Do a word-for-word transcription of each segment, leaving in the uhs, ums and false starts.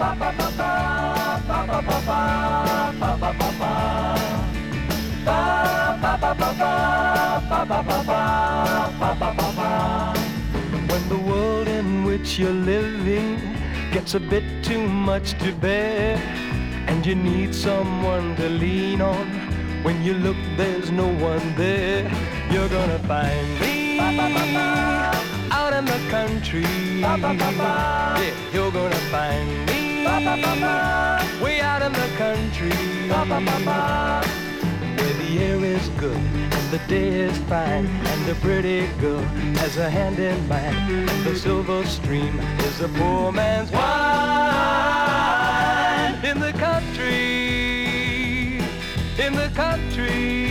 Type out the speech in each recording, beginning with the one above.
When the world in which you're living gets a bit too much to bear, and you need someone to lean on, when you look there's no one there, you're gonna find me out in the country. Yeah, you're gonna find me way out in the country, where the air is good and the day is fine, and the pretty girl has a hand in mine, and the silver stream is a poor man's wine. In the country, in the country,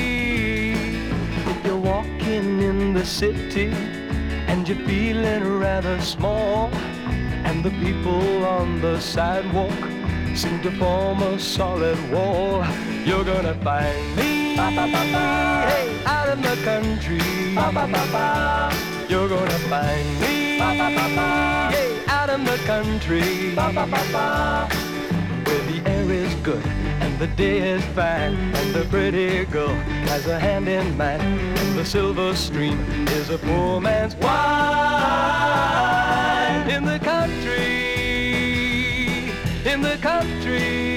if you're walking in the city and you're feeling rather small, and the people on the sidewalk seem to form a solid wall, you're gonna find me hey, out in the country. You're gonna find me hey, out in the country, where the air is good and the day is fine, and the pretty girl has a hand in mine, and the silver stream is a poor man's wine. In the country, in the country,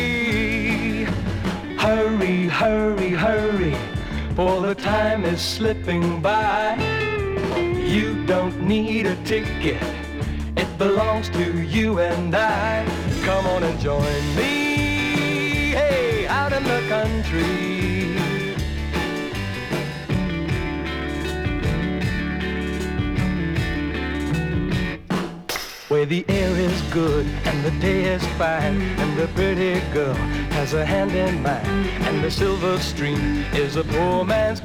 hurry, hurry, hurry, for the time is slipping by. You don't need a ticket, it belongs to you and I. Come on and join me, hey, out in the country. Where the air is good and the day is fine, and the pretty girl has a hand in mine, and the silver stream is a poor man's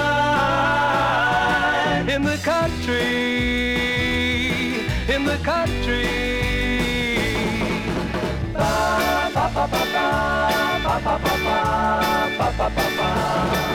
wine. In the country, in the country, ba ba ba ba ba ba ba ba ba ba ba ba.